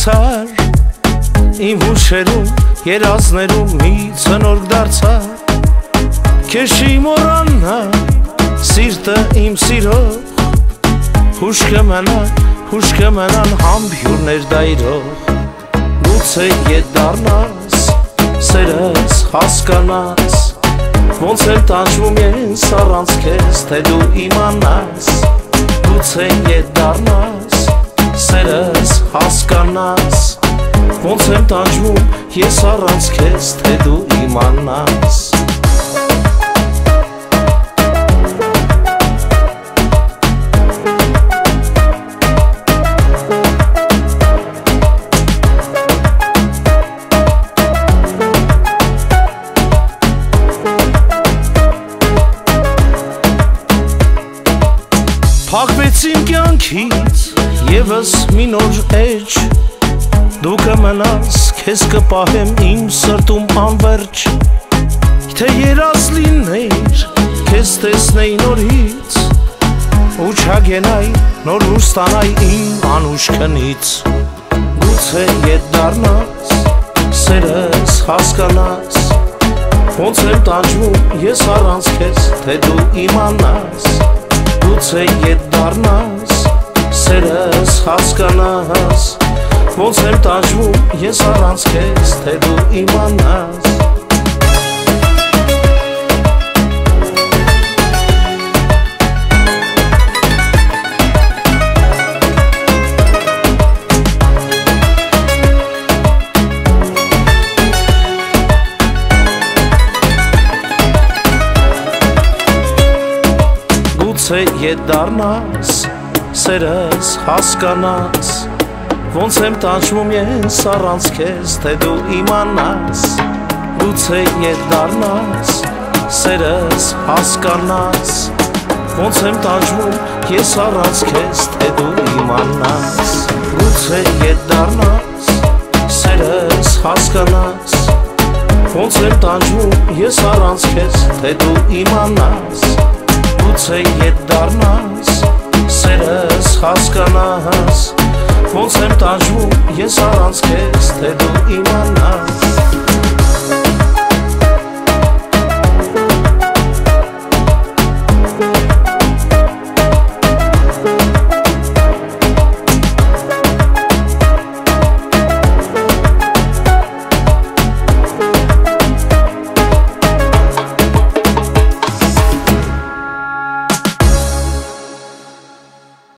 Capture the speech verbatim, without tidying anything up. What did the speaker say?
անցար Իմ հուշերում, երազներում մի ցնորք դարձար Քեզ չի մոռանա, սիրտը իմ սիրող Հուշ կմնա, հուշ կմնան համբյուրներ դայրող Գուցե ետ դառնաս, սերս հասկանաս Ոնց էլ տանջվում ես առանց քեզ, թե դու իմանաս Գուցե ետ դառնաս, սերս հասկանաս Ոնց եմ տանջվում ես առանց քեզ, թե դու իմանաս Փակվեց իմ կյանքից եւս մի նոր էջ Դու կմնաս, քեզ կպահեմ իմ սրտում անվերջ Թե երազ լինեիր, քեզ տեսնեի նորից Ու չագենայի, նոր լույս ստանայի իմ անուշ քնից Գուցե ետ դառնաս, սերս հասկանաս Ոնց եմ տանջվում ես առանց քեզ, թե դու իմանաս Գուցե ետ դառնաս, սերս հասկանաս Ոնց եմ տանջվում ես առանց քեզ, թե դու իմանաս Գուցե ետ դառնաս, սերս հասկանաս Ոնց եմ տանջվում ես առանց քեզ, թե դու իմանաս Գուցե ետ դառնաս, սերս հասկանաս Ոնց եմ տանջվում ես առանց քեզ, թե դու իմանաս Գուցե ետ դառնաս, սերս հասկանաս Ոնց եմ տանջվում ես առանց քեզ, թե դու իմանաս Գուցե ետ դառնաս, սերս հասկանաս Ոնց եմ տանջվում ես առանց քեզ, թե դու իմանաս